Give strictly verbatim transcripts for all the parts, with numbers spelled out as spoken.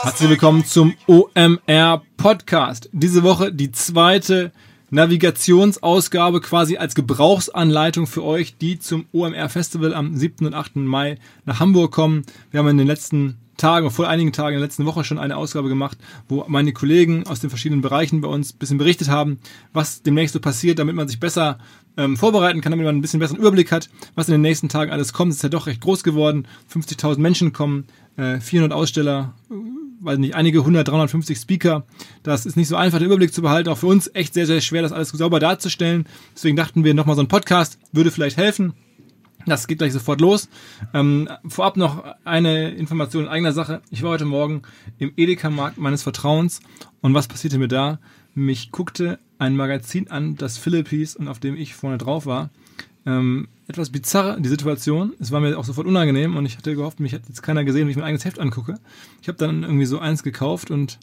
Herzlich willkommen zum O M R Podcast. Diese Woche die zweite Navigationsausgabe quasi als Gebrauchsanleitung für euch, die zum O M R Festival am siebten und achten Mai nach Hamburg kommen. Wir haben in den letzten Tagen, vor einigen Tagen in der letzten Woche schon eine Ausgabe gemacht, wo meine Kollegen aus den verschiedenen Bereichen bei uns ein bisschen berichtet haben, was demnächst so passiert, damit man sich besser ähm, vorbereiten kann, damit man ein bisschen besseren Überblick hat, was in den nächsten Tagen alles kommt. Es ist ja doch recht groß geworden. fünfzigtausend Menschen kommen, äh, vierhundert Aussteller, äh, weiß nicht, einige hundert, dreihundertfünfzig Speaker. Das ist nicht so einfach, den Überblick zu behalten. Auch für uns echt sehr, sehr schwer, das alles sauber darzustellen. Deswegen dachten wir, nochmal so ein Podcast würde vielleicht helfen. Das geht gleich sofort los. Ähm, vorab noch eine Information in eigener Sache. Ich war heute Morgen im Edeka-Markt meines Vertrauens und was passierte mir da? Mich guckte ein Magazin an, das Philipp hieß und auf dem ich vorne drauf war. Ähm, etwas bizarr, die Situation. Es war mir auch sofort unangenehm und ich hatte gehofft, mich hat jetzt keiner gesehen, wie ich mein eigenes Heft angucke. Ich habe dann irgendwie so eins gekauft und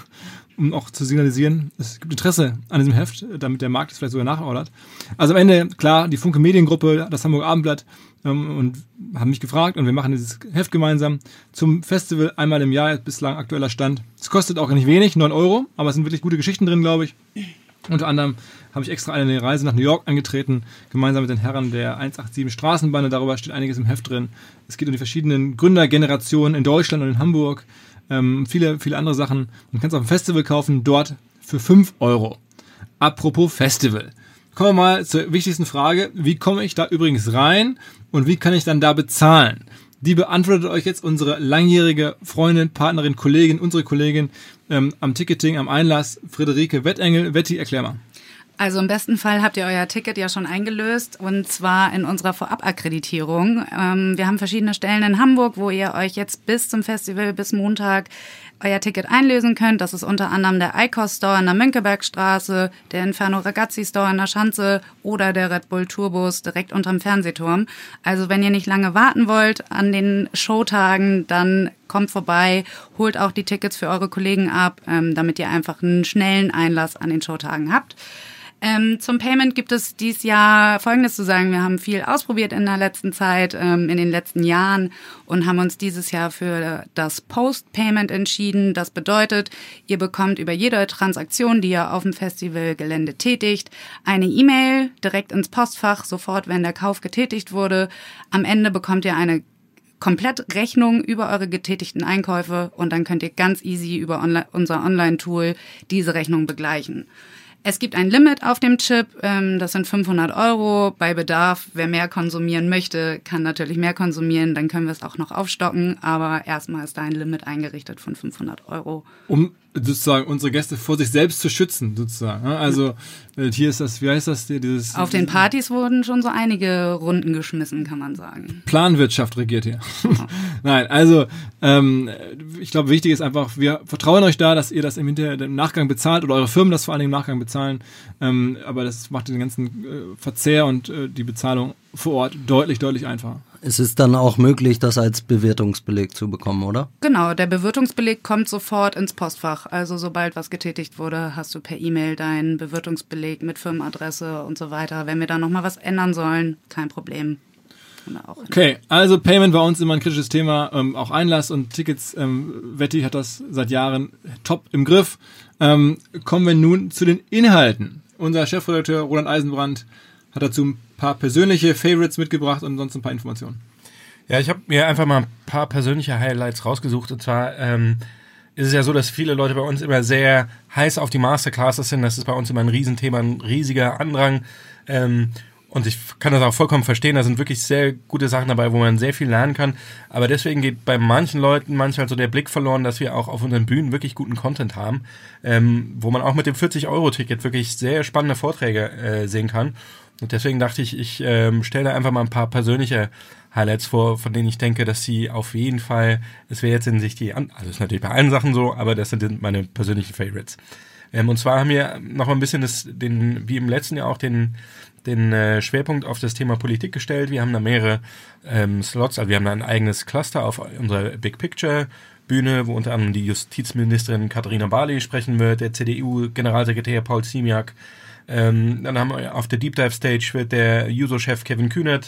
um auch zu signalisieren, es gibt Interesse an diesem Heft, damit der Markt es vielleicht sogar nachordert. Also am Ende, klar, die Funke Mediengruppe, das Hamburger Abendblatt ähm, und haben mich gefragt und wir machen dieses Heft gemeinsam zum Festival einmal im Jahr, bislang aktueller Stand. Es kostet auch nicht wenig, neun Euro, aber es sind wirklich gute Geschichten drin, glaube ich. Unter anderem habe ich extra eine Reise nach New York angetreten, gemeinsam mit den Herren der hundertsiebenundachtzig Straßenbahn. Darüber steht einiges im Heft drin. Es geht um die verschiedenen Gründergenerationen in Deutschland und in Hamburg. Ähm, viele, viele andere Sachen. Man kann es auf dem Festival kaufen, dort für fünf Euro. Apropos Festival. Kommen wir mal zur wichtigsten Frage. Wie komme ich da übrigens rein und wie kann ich dann da bezahlen? Die beantwortet euch jetzt unsere langjährige Freundin, Partnerin, Kollegin, unsere Kollegin ähm, am Ticketing, am Einlass, Friederike Wettengel. Wetti, erklär mal. Also im besten Fall habt ihr euer Ticket ja schon eingelöst und zwar in unserer Vorabakkreditierung. Ähm, wir haben verschiedene Stellen in Hamburg, wo ihr euch jetzt bis zum Festival, bis Montag euer Ticket einlösen könnt. Das ist unter anderem der I C O S Store in der Mönckebergstraße, der Inferno Ragazzi Store in der Schanze oder der Red Bull Tourbus direkt unterm Fernsehturm. Also wenn ihr nicht lange warten wollt an den Showtagen, dann kommt vorbei, holt auch die Tickets für eure Kollegen ab, ähm, damit ihr einfach einen schnellen Einlass an den Showtagen habt. Ähm, zum Payment gibt es dieses Jahr Folgendes zu sagen. Wir haben viel ausprobiert in der letzten Zeit, ähm, in den letzten Jahren und haben uns dieses Jahr für das Post-Payment entschieden. Das bedeutet, ihr bekommt über jede Transaktion, die ihr auf dem Festivalgelände tätigt, eine E-Mail direkt ins Postfach, sofort, wenn der Kauf getätigt wurde. Am Ende bekommt ihr eine Komplettrechnung über eure getätigten Einkäufe und dann könnt ihr ganz easy über Onli- unser Online-Tool diese Rechnung begleichen. Es gibt ein Limit auf dem Chip, ähm, das sind fünfhundert Euro. Bei Bedarf, wer mehr konsumieren möchte, kann natürlich mehr konsumieren, dann können wir es auch noch aufstocken, aber erstmal ist da ein Limit eingerichtet von fünfhundert Euro. Um sozusagen unsere Gäste vor sich selbst zu schützen, sozusagen. Also hier ist das, wie heißt das? Dieses, Auf den Partys wurden schon so einige Runden geschmissen, kann man sagen. Planwirtschaft regiert hier. Oh. Nein, also ähm, ich glaube, wichtig ist einfach, wir vertrauen euch da, dass ihr das im, Hinter- im Nachgang bezahlt oder eure Firmen das vor allen Dingen im Nachgang bezahlen. Ähm, aber das macht den ganzen äh, Verzehr und äh, die Bezahlung vor Ort deutlich, deutlich einfacher. Es ist dann auch möglich, das als Bewirtungsbeleg zu bekommen, oder? Genau, der Bewirtungsbeleg kommt sofort ins Postfach. Also sobald was getätigt wurde, hast du per E-Mail deinen Bewirtungsbeleg mit Firmenadresse und so weiter. Wenn wir da nochmal was ändern sollen, kein Problem. Auch okay, also Payment war uns immer ein kritisches Thema, ähm, auch Einlass und Tickets. Ähm, Wetti hat das seit Jahren top im Griff. Ähm, kommen wir nun zu den Inhalten. Unser Chefredakteur Roland Eisenbrand hat dazu ein paar persönliche Favorites mitgebracht und sonst ein paar Informationen. Ja, ich habe mir einfach mal ein paar persönliche Highlights rausgesucht. Und zwar ähm, ist es ja so, dass viele Leute bei uns immer sehr heiß auf die Masterclasses sind. Das ist bei uns immer ein Riesenthema, ein riesiger Andrang. Ähm, und ich kann das auch vollkommen verstehen. Da sind wirklich sehr gute Sachen dabei, wo man sehr viel lernen kann. Aber deswegen geht bei manchen Leuten manchmal so der Blick verloren, dass wir auch auf unseren Bühnen wirklich guten Content haben, ähm, wo man auch mit dem vierzig Euro Ticket wirklich sehr spannende Vorträge äh, sehen kann. Und deswegen dachte ich, ich ähm, stelle einfach mal ein paar persönliche Highlights vor, von denen ich denke, dass sie auf jeden Fall, es wäre jetzt in sich die, also das ist natürlich bei allen Sachen so, aber das sind meine persönlichen Favorites. Ähm, und zwar haben wir noch mal ein bisschen das, den, wie im letzten Jahr auch den, den äh, Schwerpunkt auf das Thema Politik gestellt. Wir haben da mehrere ähm, Slots, also wir haben da ein eigenes Cluster auf unserer Big Picture Bühne, wo unter anderem die Justizministerin Katharina Barley sprechen wird, der C D U-Generalsekretär Paul Ziemiak. Ähm, dann haben wir auf der Deep Dive Stage wird der Juso-Chef Kevin Kühnert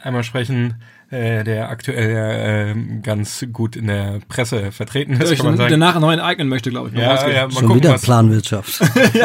einmal sprechen, äh, der aktuell äh, ganz gut in der Presse vertreten ist, der kann man sagen. Danach neu enteignen möchte, glaube ich. Ja, ja, mal Schon gucken, wieder was Planwirtschaft.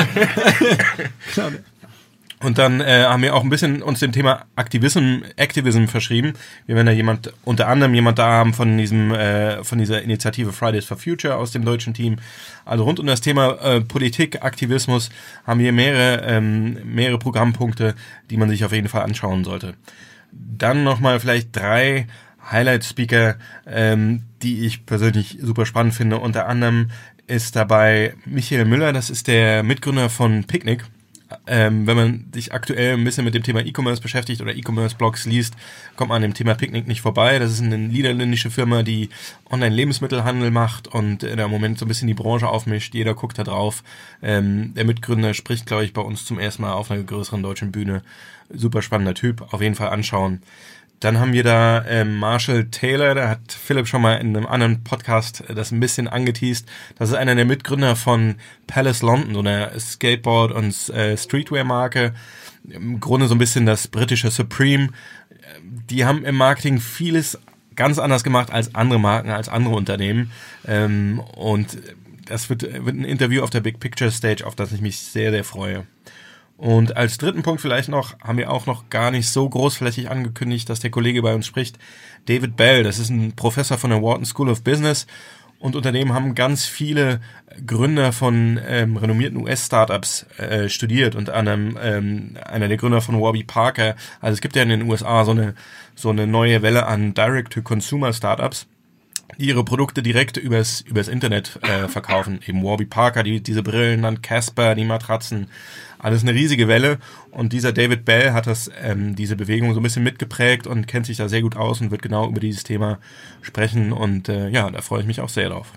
Klar. Und dann äh, haben wir auch ein bisschen uns dem Thema Aktivism, Activism verschrieben. Wir werden da jemand, unter anderem jemand da haben von diesem, äh, von dieser Initiative Fridays for Future aus dem deutschen Team. Also rund um das Thema äh, Politik, Aktivismus haben wir mehrere, ähm, mehrere Programmpunkte, die man sich auf jeden Fall anschauen sollte. Dann nochmal vielleicht drei Highlight-Speaker, ähm, die ich persönlich super spannend finde. Unter anderem ist dabei Michael Müller, das ist der Mitgründer von Picnic. Ähm, wenn man sich aktuell ein bisschen mit dem Thema E-Commerce beschäftigt oder E-Commerce-Blogs liest, kommt man an dem Thema Picnic nicht vorbei. Das ist eine niederländische Firma, die Online-Lebensmittelhandel macht und äh, im Moment so ein bisschen die Branche aufmischt. Jeder guckt da drauf. Ähm, der Mitgründer spricht, glaube ich, bei uns zum ersten Mal auf einer größeren deutschen Bühne. Super spannender Typ, auf jeden Fall anschauen. Dann haben wir da ähm, Marshall Taylor, da hat Philipp schon mal in einem anderen Podcast das ein bisschen angeteast. Das ist einer der Mitgründer von Palace London, so einer Skateboard- und äh, Streetwear-Marke. Im Grunde so ein bisschen das britische Supreme. Die haben im Marketing vieles ganz anders gemacht als andere Marken, als andere Unternehmen. Ähm, und das wird, wird ein Interview auf der Big Picture Stage, auf das ich mich sehr, sehr freue. Und als dritten Punkt vielleicht noch, haben wir auch noch gar nicht so großflächig angekündigt, dass der Kollege bei uns spricht. David Bell, das ist ein Professor von der Wharton School of Business und unter dem haben ganz viele Gründer von ähm, renommierten U S-Startups äh, studiert und anderem ähm, einer der Gründer von Warby Parker. Also es gibt ja in den U S A so eine, so eine neue Welle an Direct-to-Consumer-Startups, die ihre Produkte direkt übers, übers Internet äh, verkaufen. Eben Warby Parker, die, diese Brillen, dann Casper, die Matratzen. Alles eine riesige Welle und dieser David Bell hat das, ähm, diese Bewegung so ein bisschen mitgeprägt und kennt sich da sehr gut aus und wird genau über dieses Thema sprechen und äh, ja, da freue ich mich auch sehr drauf.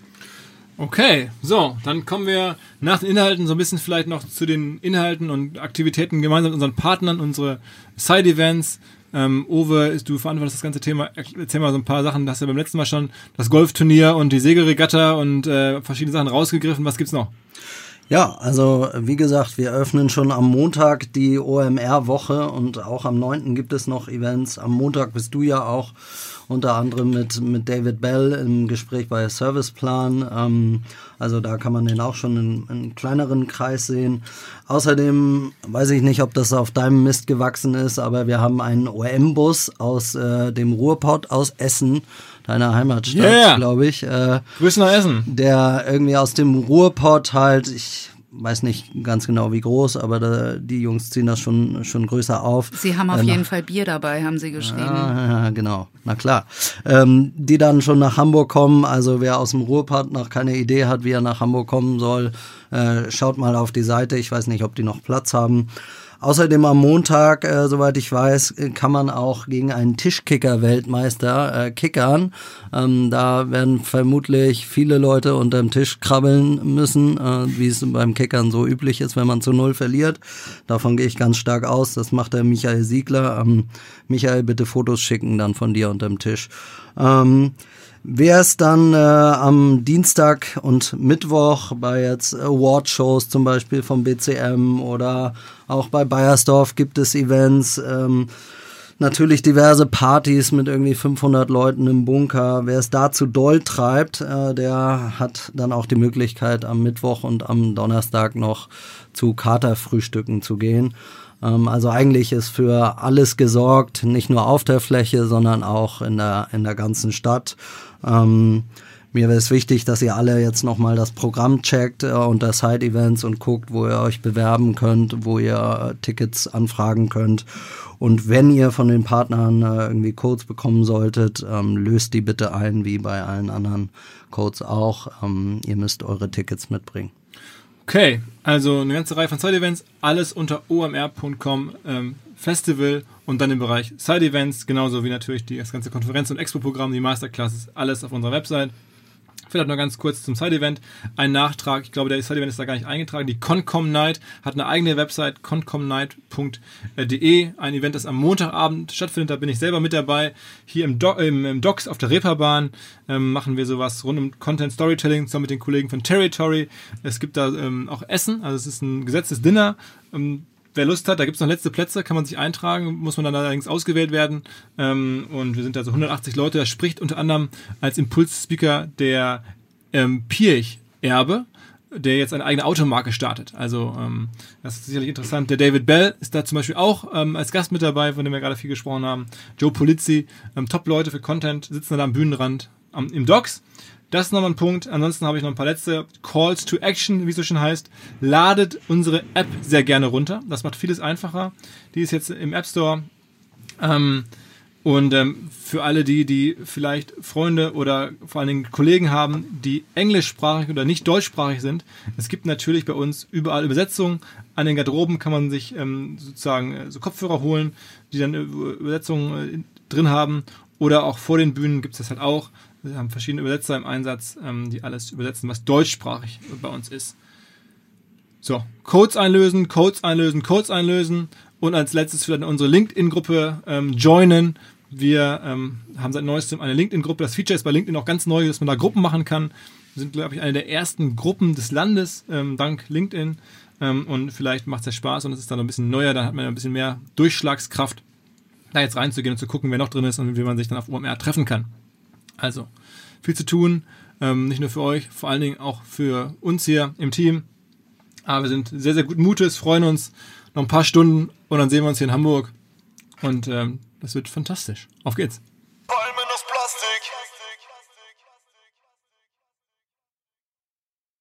Okay, so, dann kommen wir nach den Inhalten so ein bisschen vielleicht noch zu den Inhalten und Aktivitäten gemeinsam mit unseren Partnern, unsere Side-Events. Ähm, Uwe, du verantwortest das ganze Thema, erzähl mal so ein paar Sachen, du hast ja beim letzten Mal schon das Golfturnier und die Segelregatta und äh, verschiedene Sachen rausgegriffen, was gibt's noch? Ja, also wie gesagt, wir öffnen schon am Montag die O M R-Woche und auch am neunten gibt es noch Events. Am Montag bist du ja auch unter anderem mit mit David Bell im Gespräch bei Serviceplan. Ähm, also da kann man den auch schon in, in einem kleineren Kreis sehen. Außerdem weiß ich nicht, ob das auf deinem Mist gewachsen ist, aber wir haben einen O M-Bus aus äh, dem Ruhrpott aus Essen, deiner Heimatstadt, yeah. glaube ich. Äh, Grüße nach Essen. Der irgendwie aus dem Ruhrpott halt, ich weiß nicht ganz genau wie groß, aber da, die Jungs ziehen das schon schon größer auf. Sie haben auf äh, jeden Fall Bier dabei, haben sie geschrieben. Ja, genau, na klar. Ähm, die dann schon nach Hamburg kommen, also wer aus dem Ruhrpott noch keine Idee hat, wie er nach Hamburg kommen soll, äh, schaut mal auf die Seite, ich weiß nicht, ob die noch Platz haben. Außerdem am Montag, äh, soweit ich weiß, kann man auch gegen einen Tischkicker-Weltmeister äh, kickern. Ähm, da werden vermutlich viele Leute unterm Tisch krabbeln müssen, äh, wie es beim Kickern so üblich ist, wenn man zu Null verliert. Davon gehe ich ganz stark aus. Das macht der Michael Siegler. Ähm, Michael, bitte Fotos schicken dann von dir unterm Tisch. Ähm, Wer es dann äh, am Dienstag und Mittwoch bei jetzt Award-Shows zum Beispiel vom B C M oder auch bei Bayersdorf gibt es Events, ähm, natürlich diverse Partys mit irgendwie fünfhundert Leuten im Bunker. Wer es da zu doll treibt, äh, der hat dann auch die Möglichkeit am Mittwoch und am Donnerstag noch zu Katerfrühstücken zu gehen. Also eigentlich ist für alles gesorgt, nicht nur auf der Fläche, sondern auch in der in der ganzen Stadt. Ähm, mir wäre es wichtig, dass ihr alle jetzt nochmal das Programm checkt äh, unter Side-Events und guckt, wo ihr euch bewerben könnt, wo ihr äh, Tickets anfragen könnt. Und wenn ihr von den Partnern äh, irgendwie Codes bekommen solltet, ähm, löst die bitte ein, wie bei allen anderen Codes auch. Ähm, ihr müsst eure Tickets mitbringen. Okay, also eine ganze Reihe von Side-Events, alles unter o m r punkt com ähm, Festival und dann im Bereich Side-Events, genauso wie natürlich die, das ganze Konferenz- und Expo-Programm, die Masterclasses, alles auf unserer Website. Vielleicht noch ganz kurz zum Side-Event. Ein Nachtrag, ich glaube, der Side-Event ist da gar nicht eingetragen. Die Concom Night hat eine eigene Website, concom night punkt d e. Ein Event, das am Montagabend stattfindet. Da bin ich selber mit dabei. Hier im, Do- im, im Docks auf der Reeperbahn ähm, machen wir sowas rund um Content Storytelling zusammen mit den Kollegen von Territory. Es gibt da ähm, auch Essen, also es ist ein gesetztes Dinner. Ähm, wer Lust hat, da gibt es noch letzte Plätze, kann man sich eintragen, muss man dann allerdings ausgewählt werden. Ähm, und wir sind also hundertachtzig Leute. Da spricht unter anderem als Impulsspeaker der ähm, Pirch-Erbe, der jetzt eine eigene Automarke startet. Also ähm, das ist sicherlich interessant. Der David Bell ist da zum Beispiel auch ähm, als Gast mit dabei, von dem wir gerade viel gesprochen haben. Joe Polizzi, ähm, Top-Leute für Content, sitzen da am Bühnenrand am, im Docks. Das ist nochmal ein Punkt. Ansonsten habe ich noch ein paar letzte Calls to Action, wie es so schön heißt. Ladet unsere App sehr gerne runter. Das macht vieles einfacher. Die ist jetzt im App Store. Ähm, und ähm, für alle die, die vielleicht Freunde oder vor allen Dingen Kollegen haben, die englischsprachig oder nicht deutschsprachig sind, es gibt natürlich bei uns überall Übersetzungen. An den Garderoben kann man sich ähm, sozusagen äh, so Kopfhörer holen, die dann Übersetzungen äh, drin haben. Oder auch vor den Bühnen gibt es das halt auch. Wir haben verschiedene Übersetzer im Einsatz, ähm, die alles übersetzen, was deutschsprachig bei uns ist. So, Codes einlösen, Codes einlösen, Codes einlösen und als letztes vielleicht unsere LinkedIn-Gruppe ähm, joinen. Wir ähm, haben seit neuestem eine LinkedIn-Gruppe. Das Feature ist bei LinkedIn auch ganz neu, dass man da Gruppen machen kann. Wir sind, glaube ich, eine der ersten Gruppen des Landes, ähm, dank LinkedIn. Ähm, und vielleicht macht es ja Spaß und es ist dann ein bisschen neuer, dann hat man ein bisschen mehr Durchschlagskraft, da jetzt reinzugehen und zu gucken, wer noch drin ist und wie man sich dann auf O M R treffen kann. Also, viel zu tun, ähm, nicht nur für euch, vor allen Dingen auch für uns hier im Team. Aber wir sind sehr, sehr guten Mutes, freuen uns noch ein paar Stunden und dann sehen wir uns hier in Hamburg. Und ähm, das wird fantastisch. Auf geht's!